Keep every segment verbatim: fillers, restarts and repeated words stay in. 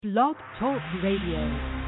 Blog Talk Radio.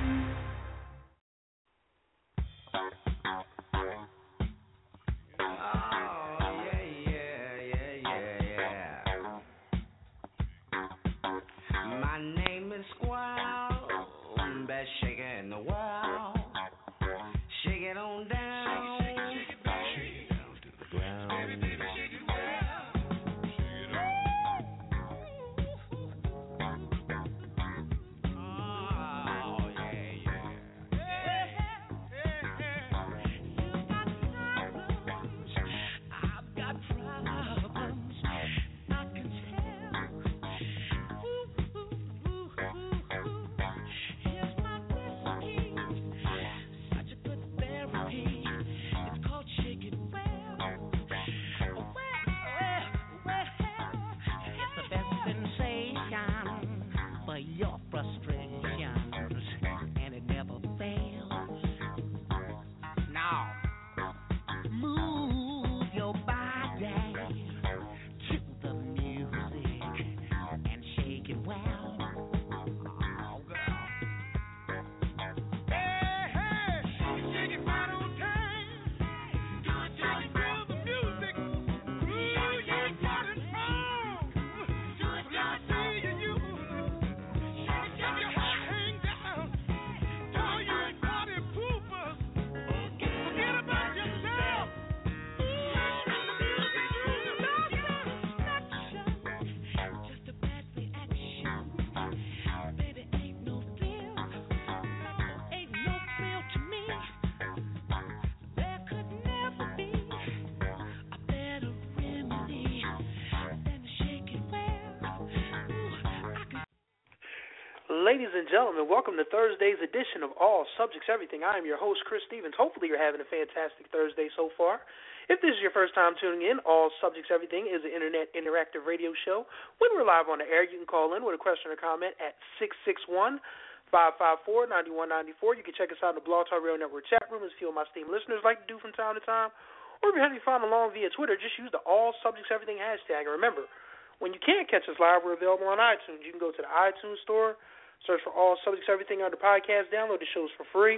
Ladies and gentlemen, welcome to Thursday's edition of All Subjects Everything. I am your host, Chris Stevens. Hopefully you're having a fantastic Thursday so far. If this is your first time tuning in, All Subjects Everything is an internet interactive radio show. When we're live on the air, you can call in with a question or comment at six six one, five five four, nine one nine four. You can check us out in the Blog Talk Radio Network chat room, as a few of my esteemed listeners like to do from time to time. Or if you're having fun along via Twitter, just use the All Subjects Everything hashtag. And remember, when you can't catch us live, we're available on iTunes. You can go to the iTunes store, search for All Subjects Everything under podcast, download the shows for free.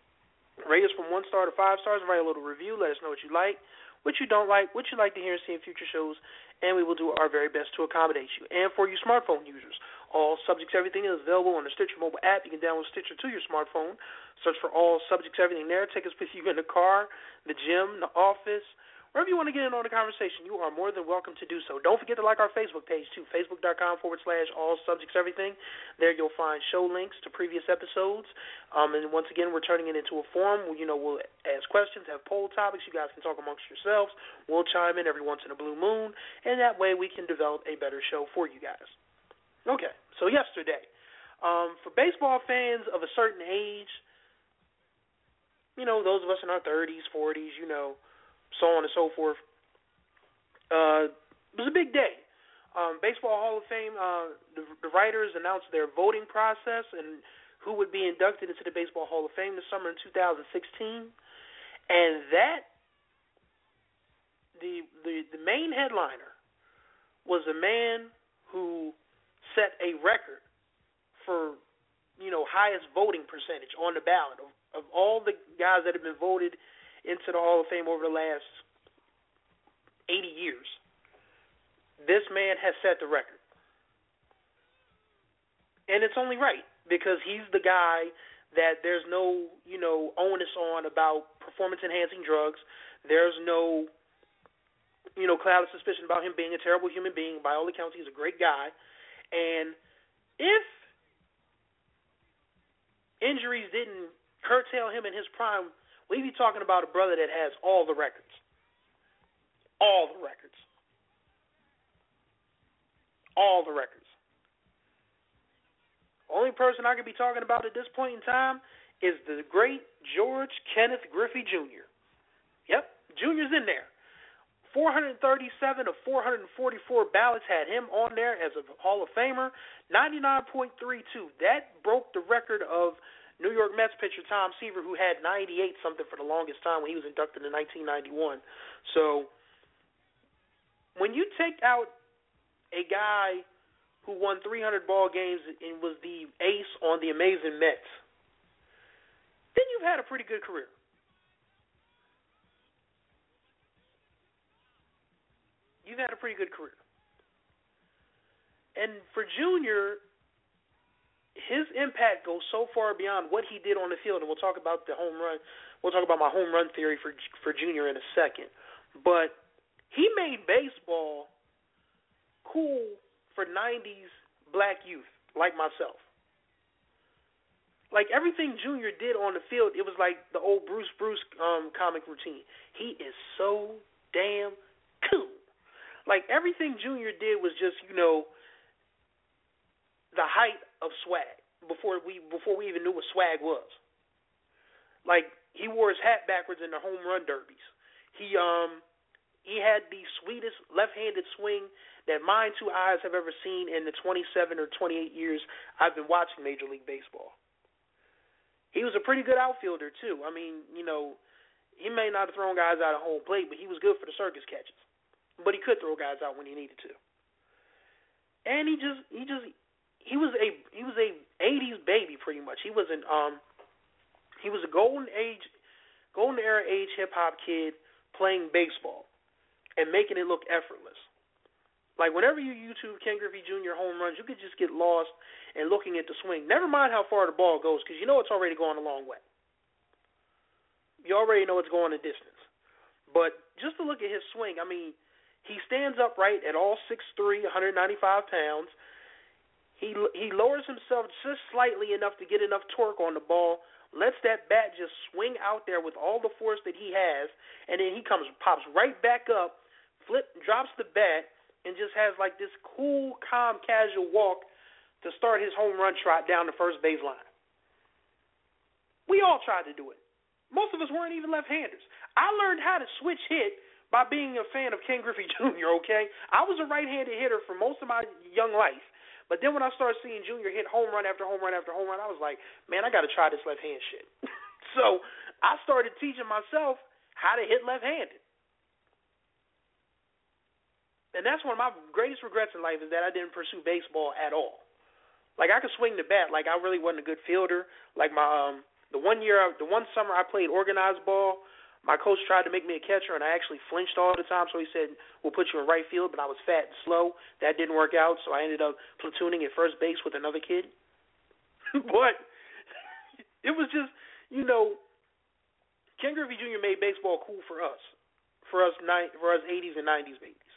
Rate us from one star to five stars, write a little review, let us know what you like, what you don't like, what you'd like to hear and see in future shows, and we will do our very best to accommodate you. And for you smartphone users, All Subjects Everything is available on the Stitcher mobile app. You can download Stitcher to your smartphone, search for All Subjects Everything there, take us with you in the car, the gym, the office, wherever you want to get in on the conversation, you are more than welcome to do so. Don't forget to like our Facebook page, too, facebook.com forward slash all subjects everything. There you'll find show links to previous episodes. Um, and once again, we're turning it into a forum. You know, we'll ask questions, have poll topics. You guys can talk amongst yourselves. We'll chime in every once in a blue moon, and that way we can develop a better show for you guys. Okay, so yesterday, um, for baseball fans of a certain age, you know, those of us in our thirties, forties, you know, so on and so forth. Uh, it was a big day. Um, Baseball Hall of Fame, uh, the, the writers announced their voting process and who would be inducted into the Baseball Hall of Fame this summer in two thousand sixteen. And that, the, the, the main headliner was a man who set a record for, you know, highest voting percentage on the ballot of, of all the guys that have been voted into the Hall of Fame over the last eighty years. This man has set the record. And it's only right, because he's the guy that there's no, you know, onus on about performance-enhancing drugs. There's no, you know, cloud of suspicion about him being a terrible human being. By all accounts, he's a great guy. And if injuries didn't curtail him in his prime, we be talking about a brother that has all the records. All the records. All the records. Only person I could be talking about at this point in time is the great George Kenneth Griffey Junior Yep, Junior's in there. four hundred thirty-seven of four hundred forty-four ballots had him on there as a Hall of Famer. ninety-nine point three two. That broke the record of New York Mets pitcher Tom Seaver, who had ninety-eight something for the longest time when he was inducted in nineteen ninety-one. So when you take out a guy who won three hundred ball games and was the ace on the amazing Mets, then you've had a pretty good career. You've had a pretty good career. And for Junior, his impact goes so far beyond what he did on the field, and we'll talk about the home run. We'll talk about my home run theory for for Junior in a second. But he made baseball cool for nineties black youth like myself. Like everything Junior did on the field, it was like the old Bruce Bruce um, comic routine. He is so damn cool. Like everything Junior did was just, you know, the height of swag before we before we even knew what swag was. Like he wore his hat backwards in the home run derbies. He um he had the sweetest left-handed swing that my two eyes have ever seen in the twenty-seven or twenty-eight years I've been watching Major League Baseball. He was a pretty good outfielder too. I mean, you know, he may not have thrown guys out of home plate, but he was good for the circus catches. But he could throw guys out when he needed to. And he just he just He was a he was a eighties baby pretty much. He was an um he was a golden age golden era age hip hop kid playing baseball and making it look effortless. Like whenever you YouTube Ken Griffey Junior home runs, you could just get lost in looking at the swing. Never mind how far the ball goes, because you know it's already going a long way. You already know it's going a distance. But just to look at his swing, I mean, he stands upright at all six three, one hundred ninety-five pounds. He he lowers himself just slightly enough to get enough torque on the ball, lets that bat just swing out there with all the force that he has, and then he comes pops right back up, flip drops the bat, and just has like this cool, calm, casual walk to start his home run trot down the first base line. We all tried to do it. Most of us weren't even left-handers. I learned how to switch hit by being a fan of Ken Griffey Junior, okay? I was a right-handed hitter for most of my young life. But then when I started seeing Junior hit home run after home run after home run, I was like, man, I got to try this left-hand shit. So I started teaching myself how to hit left-handed. And that's one of my greatest regrets in life is that I didn't pursue baseball at all. Like, I could swing the bat. Like, I really wasn't a good fielder. Like, my um, the one year, the one summer I played organized ball, my coach tried to make me a catcher, and I actually flinched all the time, so he said, we'll put you in right field, but I was fat and slow. That didn't work out, so I ended up platooning at first base with another kid. But it was just, you know, Ken Griffey Junior made baseball cool for us, for us ni- for us eighties and nineties babies.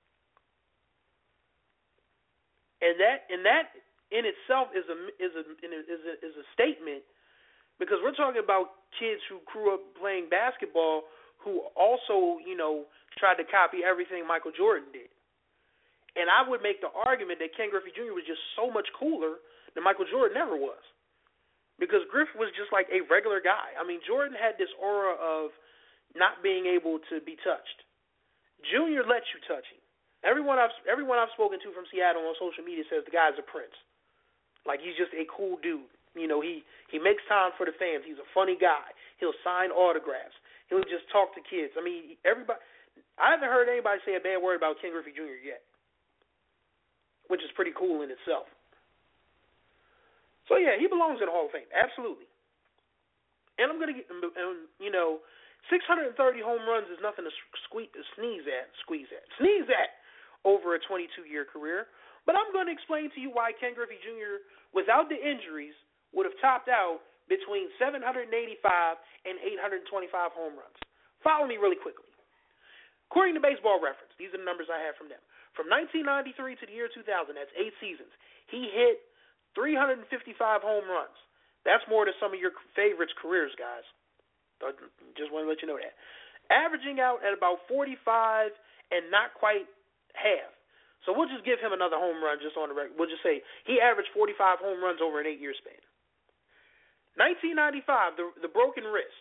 And that and that in itself is a is a is a, is a statement, because we're talking about kids who grew up playing basketball who also, you know, tried to copy everything Michael Jordan did. And I would make the argument that Ken Griffey Junior was just so much cooler than Michael Jordan ever was. Because Griff was just like a regular guy. I mean, Jordan had this aura of not being able to be touched. Junior lets you touch him. Everyone I've everyone I've spoken to from Seattle on social media says the guy's a prince. Like, he's just a cool dude. You know, he, he makes time for the fans. He's a funny guy. He'll sign autographs. He'll just talk to kids. I mean, everybody. I haven't heard anybody say a bad word about Ken Griffey Junior yet, which is pretty cool in itself. So, yeah, he belongs in the Hall of Fame. Absolutely. And I'm going to get, um, you know, six hundred thirty home runs is nothing to squeak, sneeze at, squeeze at, sneeze at over a twenty-two-year career. But I'm going to explain to you why Ken Griffey Junior, without the injuries, would have topped out between seven hundred eighty-five and eight hundred twenty-five home runs. Follow me really quickly. According to Baseball Reference, these are the numbers I have from them. From nineteen ninety-three to the year two thousand, that's eight seasons, he hit three hundred fifty-five home runs. That's more than some of your favorites' careers, guys. Just want to let you know that. Averaging out at about forty-five and not quite half. So we'll just give him another home run just on the record. We'll just say he averaged forty-five home runs over an eight-year span. nineteen ninety-five, the, the broken wrist.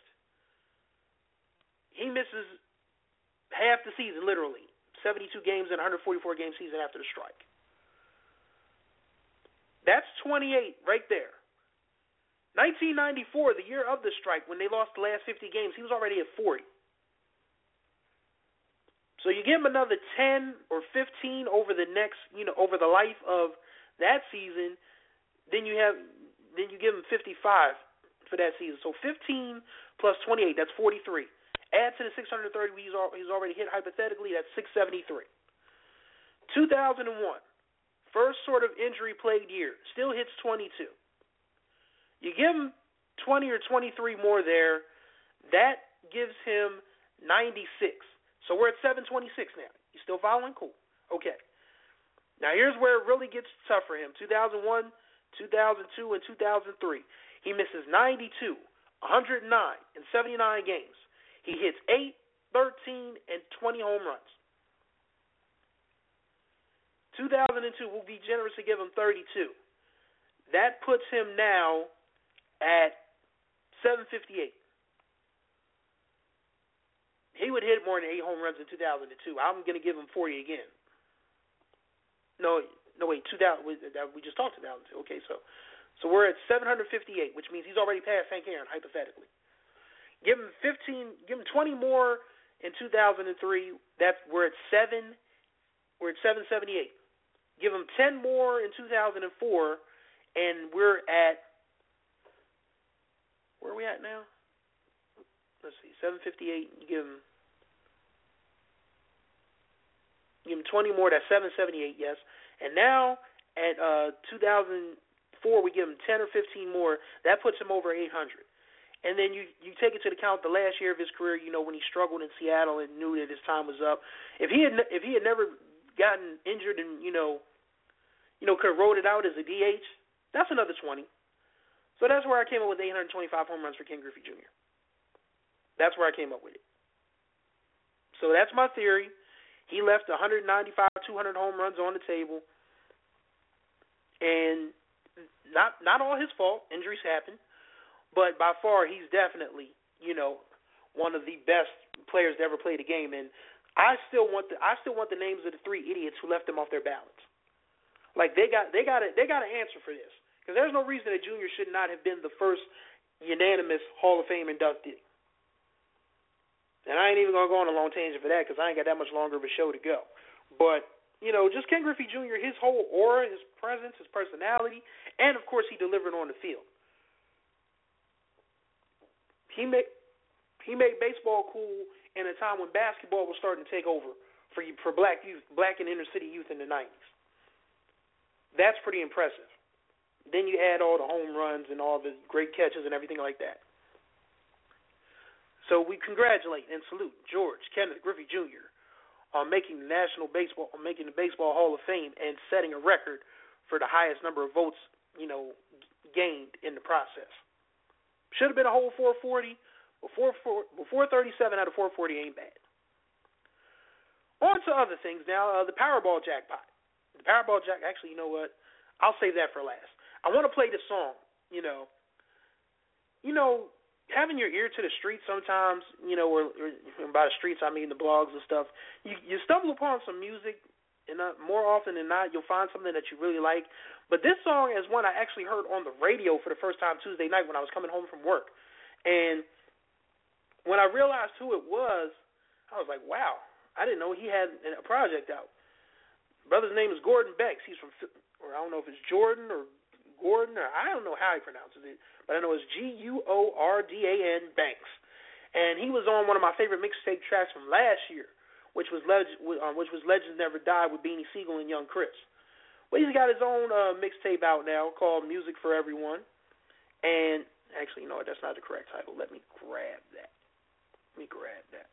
He misses half the season, literally. seventy-two games and one hundred forty-four game season after the strike. That's twenty-eight right there. nineteen ninety-four, the year of the strike, when they lost the last fifty games, he was already at forty. So you give him another ten or fifteen over the next, you know, over the life of that season, then you have then you give him fifty-five for that season. So fifteen plus twenty-eight, that's forty-three. Add to the six hundred thirty he's already hit hypothetically, that's six seventy-three. two thousand one, first sort of injury-plagued year, still hits twenty-two. You give him twenty or twenty-three more there, that gives him ninety-six. So we're at seven twenty-six now. You still following? Cool. Okay. Now here's where it really gets tough for him. two thousand one, two thousand two, and two thousand three. He misses ninety-two, one hundred nine, and seventy-nine games. He hits eight, thirteen, and twenty home runs. two thousand two, we'll be generous to give him thirty-two. That puts him now at seven fifty-eight. He would hit more than eight home runs in two thousand two. I'm going to give him forty again. No, no wait, two thousand. We, we just talked two thousand two. Okay, so so we're at seven fifty-eight, which means he's already passed Hank Aaron, hypothetically. Give him fifteen, give him twenty more in two thousand three. That's we're at seven. We're at seven seventy-eight. Give him ten more in two thousand four, and we're at where are we at now? Let's see, seven fifty-eight. You give him. Give him twenty more, that's seven seventy-eight, yes. And now at uh, two thousand four, we give him ten or fifteen more. That puts him over eight hundred. And then you, you take it to account the last year of his career, you know, when he struggled in Seattle and knew that his time was up. If he had if he had never gotten injured and, you know, you know, could have rode it out as a D H, that's another twenty. So that's where I came up with eight hundred twenty-five home runs for Ken Griffey Junior That's where I came up with it. So that's my theory. He left one ninety-five, two hundred home runs on the table, and not not all his fault. Injuries happen, but by far he's definitely, you know, one of the best players to ever play the game. And I still want the I still want the names of the three idiots who left him off their ballots. Like they got they got a, they got an answer for this, because there's no reason that Junior should not have been the first unanimous Hall of Fame inductee. And I ain't even going to go on a long tangent for that because I ain't got that much longer of a show to go. But, you know, just Ken Griffey Junior, his whole aura, his presence, his personality, and, of course, he delivered on the field. He made, he made baseball cool in a time when basketball was starting to take over for for black youth, black and inner city youth in the nineties. That's pretty impressive. Then you add all the home runs and all the great catches and everything like that. So we congratulate and salute George Kenneth Griffey Junior on making the National Baseball, on making the Baseball Hall of Fame and setting a record for the highest number of votes, you know, gained in the process. Should have been a whole four forty, but four thirty-seven out of four forty ain't bad. On to other things now. Uh, the Powerball jackpot. The Powerball jack. Actually, you know what? I'll save that for last. I want to play this song. You know. You know. Having your ear to the streets sometimes, you know, or, or by the streets I mean the blogs and stuff, you, you stumble upon some music, and uh, more often than not, you'll find something that you really like. But this song is one I actually heard on the radio for the first time Tuesday night when I was coming home from work. And when I realized who it was, I was like, wow, I didn't know he had a project out. Brother's name is Gordon Becks. He's from, or I don't know if it's Jordan or Gordon, or I don't know how he pronounces it, but I know it's G U O R D A N Banks. And he was on one of my favorite mixtape tracks from last year, which was Leg- uh, which was Legends Never Die with Beanie Siegel and Young Chris. But he's got his own uh, mixtape out now called Music for Everyone. And actually, you know what, that's not the correct title. Let me grab that. Let me grab that.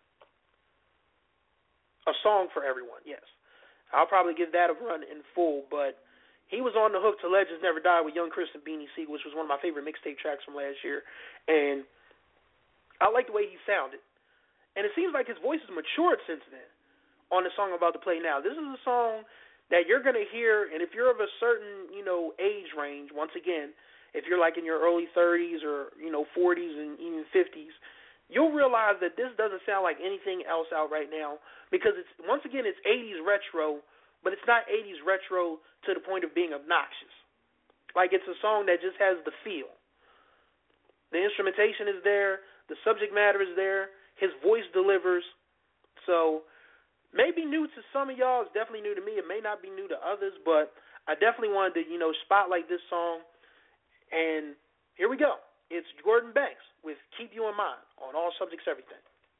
A Song for Everyone, yes. I'll probably give that a run in full, but he was on the hook to Legends Never Die with Young Chris and Beanie Siegel, which was one of my favorite mixtape tracks from last year. And I like the way he sounded. And it seems like his voice has matured since then on the song I'm about to play now. This is a song that you're going to hear, and if you're of a certain, you know, age range, once again, if you're like in your early thirties or, you know, forties and even fifties, you'll realize that this doesn't sound like anything else out right now because it's, once again, it's eighties retro, but it's not eighties retro to the point of being obnoxious. Like, it's a song that just has the feel. The instrumentation is there. The subject matter is there. His voice delivers. So, maybe new to some of y'all. It's definitely new to me. It may not be new to others, but I definitely wanted to, you know, spotlight this song. And here we go. It's Gordon Banks with Keep You in Mind on All Subjects Everything.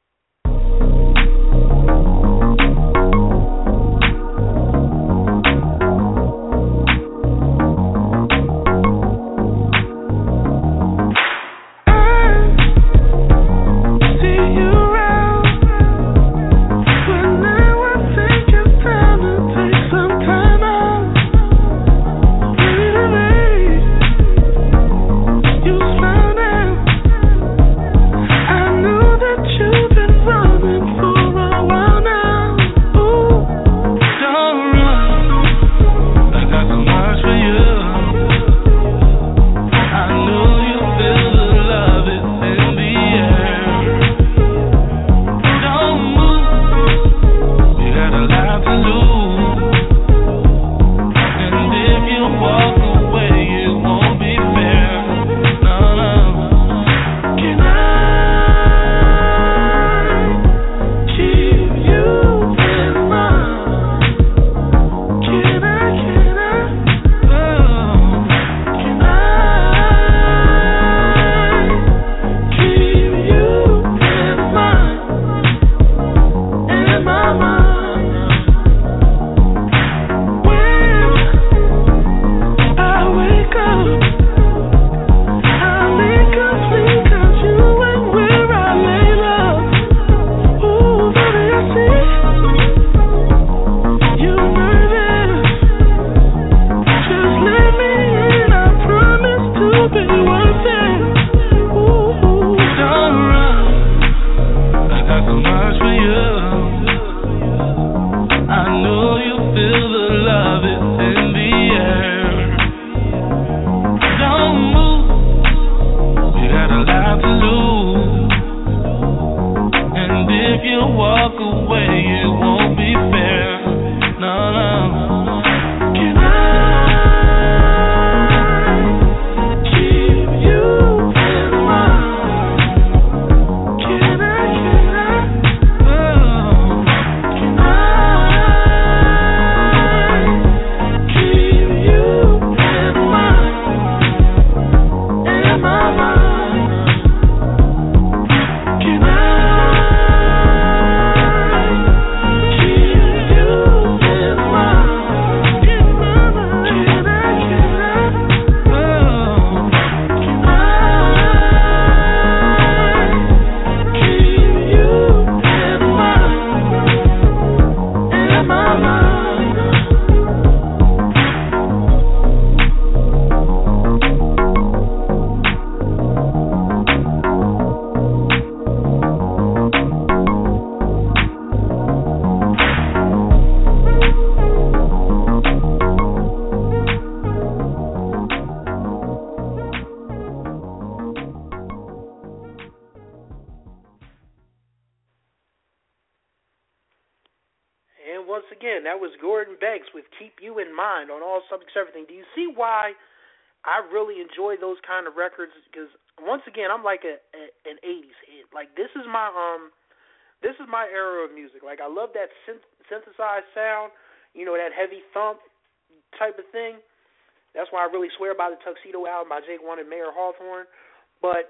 That was Gordon Banks with Keep You in Mind on All Subjects Everything. Do you see why I really enjoy those kind of records? Because once again, I'm like a, a an eighties head. Like this is my um, this is my era of music. Like I love that synth- synthesized sound, you know, that heavy thump type of thing. That's why I really swear by the Tuxedo album by Jake One and Mayer Hawthorne. But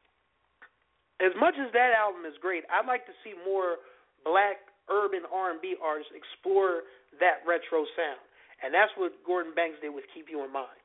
as much as that album is great, I'd like to see more black urban R and B artists explore that retro sound. And that's what Gordon Banks did with Keep You in Mind.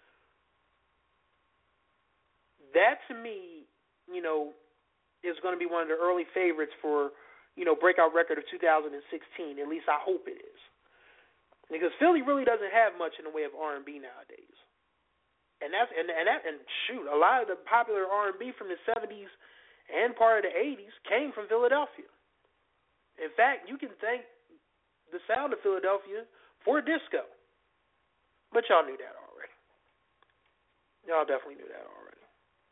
That, to me, you know, is going to be one of the early favorites for, you know, breakout record of two thousand sixteen. At least I hope it is. Because Philly really doesn't have much in the way of R and B nowadays. And that's and, and that and shoot, a lot of the popular R and B from the seventies and part of the eighties came from Philadelphia. In fact, you can thank the sound of Philadelphia for disco. But y'all knew that already. Y'all definitely knew that already.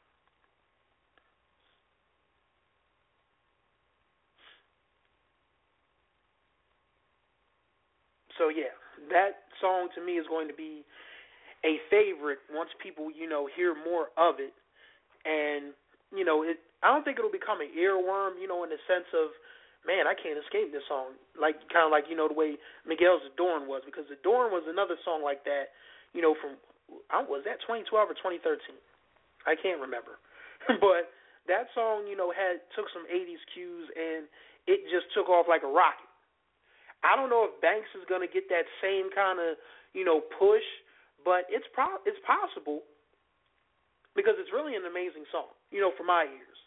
So, yeah, that song to me is going to be a favorite once people, you know, hear more of it. And, you know, it, I don't think it'll become an earworm, you know, in the sense of man, I can't escape this song. Like kind of like you know the way Miguel's Adorn was, because Adorn was another song like that. You know, from I was that twenty twelve or twenty thirteen. I can't remember, but that song, you know, had took some eighties cues and it just took off like a rocket. I don't know if Banks is going to get that same kind of, you know, push, but it's pro- it's possible because it's really an amazing song, you know, for my ears.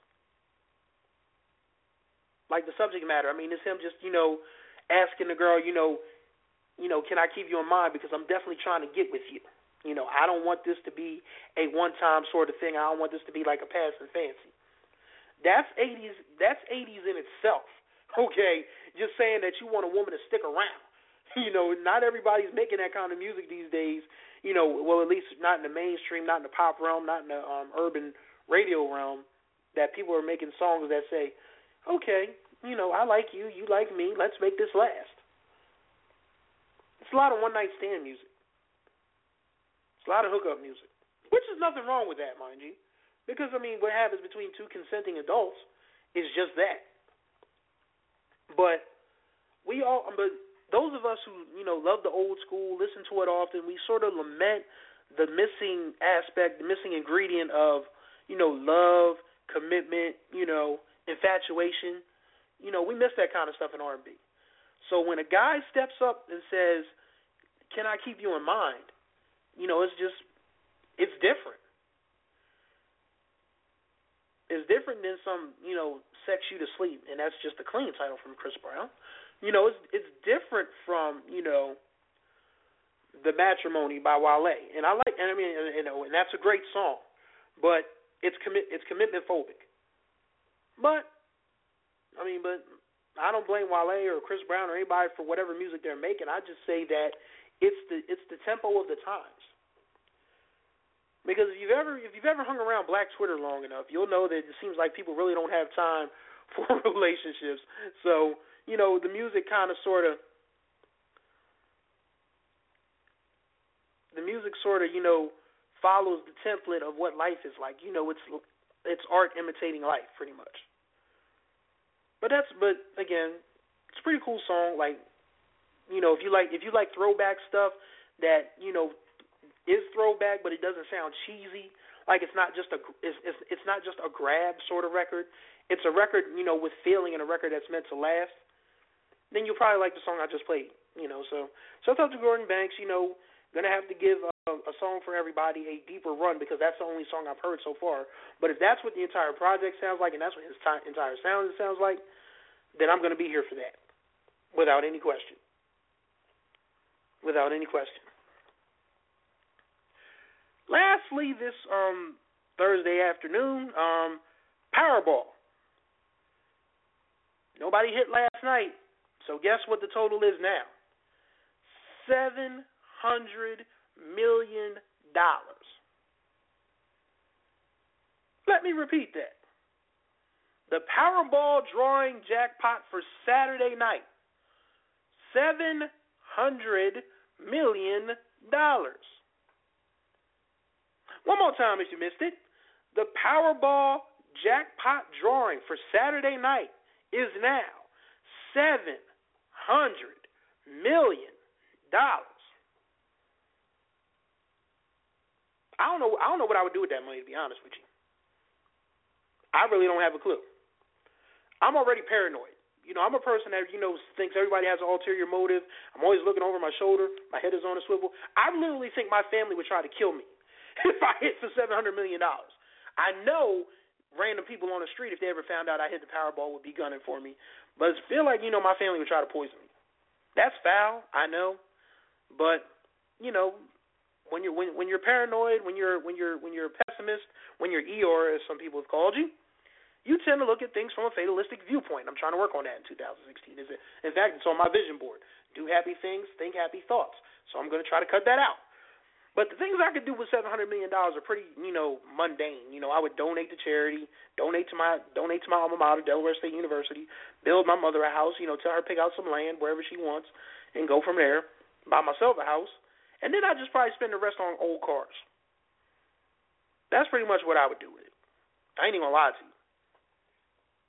Like the subject matter, I mean, it's him just, you know, asking the girl, you know, you know, can I keep you in mind because I'm definitely trying to get with you. You know, I don't want this to be a one-time sort of thing. I don't want this to be like a passing fancy. That's eighties. That's eighties in itself. Okay, just saying that you want a woman to stick around. You know, not everybody's making that kind of music these days. You know, well, at least not in the mainstream, not in the pop realm, not in the um, urban radio realm. That people are making songs that say, "Okay, you know, I like you, you like me. Let's make this last." It's a lot of one-night stand music. It's a lot of hookup music, which is nothing wrong with that, mind you. Because, I mean, what happens between two consenting adults is just that. But we all, but those of us who, you know, love the old school, listen to it often, we sort of lament the missing aspect, the missing ingredient of, you know, love, commitment, you know, infatuation. You know, we miss that kind of stuff in R and B. So when a guy steps up and says, can I keep you in mind? You know, it's just, it's different. Is different than some, you know, sex you to sleep, and that's just a clean title from Chris Brown. You know, it's it's different from, you know, The Matrimony by Wale, and I like, and I mean, you know, and that's a great song, but it's commit it's commitment phobic. But I mean, but I don't blame Wale or Chris Brown or anybody for whatever music they're making. I just say that it's the it's the tempo of the times. Because if you've ever if you've ever hung around Black Twitter long enough, you'll know that it seems like people really don't have time for relationships. So, you know, the music kind of sort of the music sort of, you know, follows the template of what life is like. You know, it's it's art imitating life pretty much. But that's but again, it's a pretty cool song. Like, you know, if you like if you like throwback stuff that, you know, is throwback, but it doesn't sound cheesy. Like it's not just a it's, it's it's not just a grab sort of record. It's a record, you know, with feeling and a record that's meant to last. Then you'll probably like the song I just played, you know. So so I thought to Gordon Banks, you know, gonna have to give a, a song for everybody a deeper run because that's the only song I've heard so far. But if that's what the entire project sounds like and that's what his t- entire sound sounds like, then I'm gonna be here for that, without any question. Without any question. Lastly, this um, Thursday afternoon, um, Powerball. Nobody hit last night, so guess what the total is now? Seven hundred million dollars. Let me repeat that. The Powerball drawing jackpot for Saturday night, seven hundred million dollars. One more time if you missed it. The Powerball jackpot drawing for Saturday night is now seven hundred million dollars. I don't know I don't know what I would do with that money, to be honest with you. I really don't have a clue. I'm already paranoid. You know, I'm a person that, you know, thinks everybody has an ulterior motive. I'm always looking over my shoulder. My head is on a swivel. I literally think my family would try to kill me if I hit for seven hundred million dollars. I know random people on the street, if they ever found out I hit the Powerball, would be gunning for me. But I feel like, you know, my family would try to poison me. That's foul, I know. But, you know, when you're when, when you're paranoid, when you're when you're when you're a pessimist, when you're Eeyore, as some people have called you, you tend to look at things from a fatalistic viewpoint. I'm trying to work on that in two thousand sixteen. Is it? In fact, it's on my vision board. Do happy things, think happy thoughts. So I'm going to try to cut that out. But the things I could do with seven hundred million dollars are pretty, you know, mundane. You know, I would donate to charity, donate to my donate to my alma mater, Delaware State University, build my mother a house, you know, tell her to pick out some land wherever she wants, and go from there, buy myself a house, and then I'd just probably spend the rest on old cars. That's pretty much what I would do with it. I ain't even going to lie to you.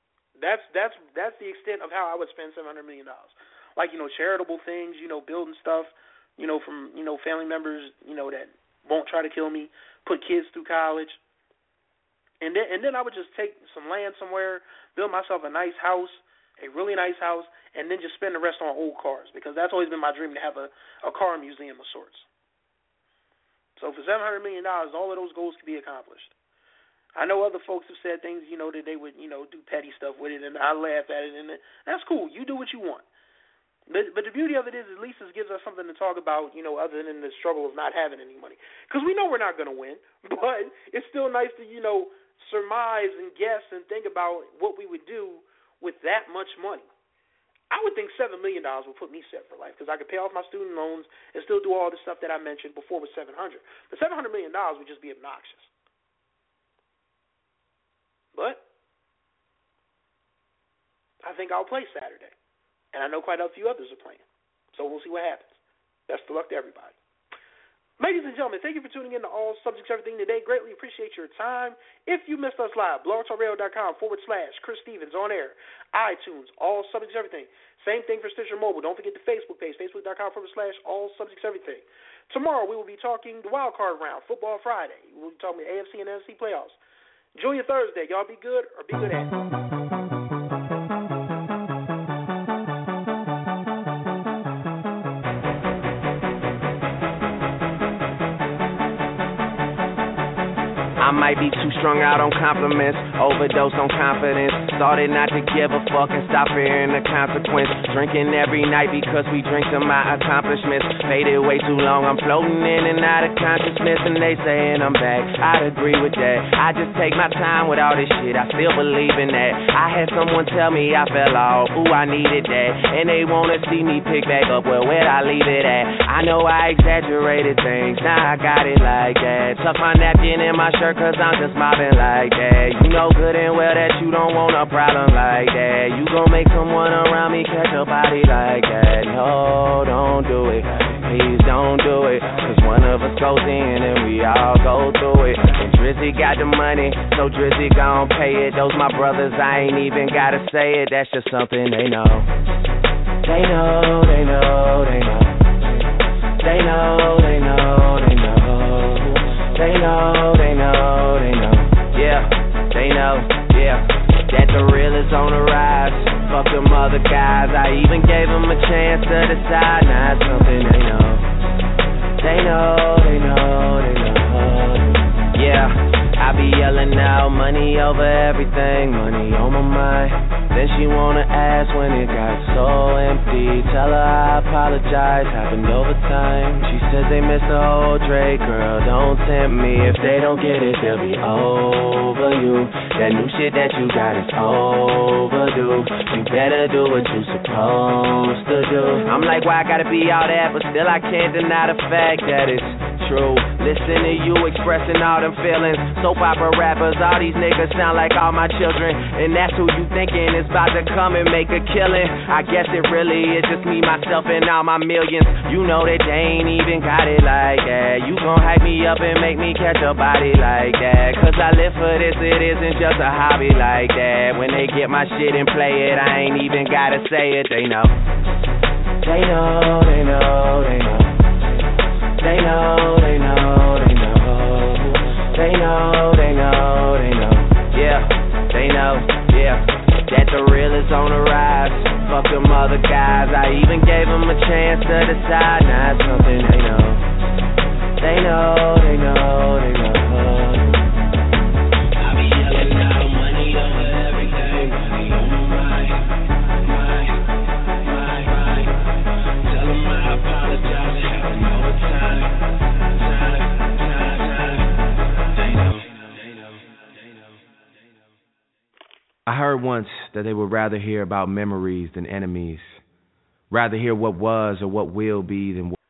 That's that's that's the extent of how I would spend seven hundred million dollars. Like, you know, charitable things, you know, building stuff, you know, from, you know, family members, you know, that won't try to kill me, put kids through college. And then and then I would just take some land somewhere, build myself a nice house, a really nice house, and then just spend the rest on old cars, because that's always been my dream, to have a, a car museum of sorts. So for seven hundred million dollars, all of those goals could be accomplished. I know other folks have said things, you know, that they would, you know, do petty stuff with it, and I laugh at it, and that's cool. You do what you want. But, but the beauty of it is, at least it gives us something to talk about, you know, other than the struggle of not having any money. Because we know we're not going to win, but it's still nice to, you know, surmise and guess and think about what we would do with that much money. I would think seven million dollars would put me set for life, because I could pay off my student loans and still do all the stuff that I mentioned before with seven hundred. But seven hundred million dollars would just be obnoxious. But I think I'll play Saturday. And I know quite a few others are playing. So we'll see what happens. Best of luck to everybody. Ladies and gentlemen, thank you for tuning in to All Subjects Everything today. Greatly appreciate your time. If you missed us live, blogtalkradio.com forward slash Chris Stevens on air, iTunes, All Subjects Everything. Same thing for Stitcher Mobile. Don't forget the Facebook page, facebook.com forward slash All Subjects Everything. Tomorrow we will be talking the wild card round, Football Friday. We'll be talking A F C and N F C playoffs. Enjoy your Thursday. Y'all be good or be good at it. I might be too strung out on compliments, overdose on confidence. Started not to give a fuck and stop fearing the consequence. Drinking every night because we drink to my accomplishments. Faded way too long, I'm floating in and out of consciousness, and they saying I'm back. I'd agree with that. I just take my time with all this shit, I still believe in that. I had someone tell me I fell off, ooh, I needed that. And they wanna see me pick back up, well, where'd I leave it at? I know I exaggerated things, now I got it like that. Tuck my napkin in my shirt, cause I'm just mobbing like that. You know good and well that you don't want a problem like that. You gon' make someone around me catch a body like that. No, don't do it. Please don't do it. Cause one of us goes in and we all go through it. And Drizzy got the money, so Drizzy gon' pay it. Those my brothers, I ain't even gotta say it. That's just something they know. They know, they know, they know. They know, they know, they know. They know, they know, they know, yeah, they know, yeah, that the real is on the rise. Fuck them other guys, I even gave them a chance to decide. Now it's something they know. They know, they know, they know, yeah. I be yelling out, money over everything, money on my mind. Then she wanna ask when it got so empty. Tell her I apologize, happened over time. She says they miss the old Drake, girl, don't tempt me. If they don't get it, they'll be over you. That new shit that you got is overdue. You better do what you supposed to do. I'm like, why I gotta be all that, but still I can't deny the fact that it's true. Listen to you expressing all them feelings. Soap opera rappers, all these niggas sound like all my children. And that's who you thinking is about to come and make a killing. I guess it really is just me, myself, and all my millions. You know that they ain't even got it like that. You gon' hype me up and make me catch a body like that. Cause I live for this, it isn't just a hobby like that. When they get my shit and play it, I ain't even gotta say it, they know. They know, they know, they know. They know, they know, they know. They know, they know, they know. Yeah, they know, yeah. That the real is on the rise. Fuck them other guys, I even gave them a chance to decide. Now it's something they know. They know, they know, they know. I be yelling out money over everything. Money on my mind, mind, mind, mind. Tell them I apologize, it happened all the time. Time, time, time. They know, they know, they know, they know. I heard once that they would rather hear about memories than enemies. Rather hear what was or what will be than what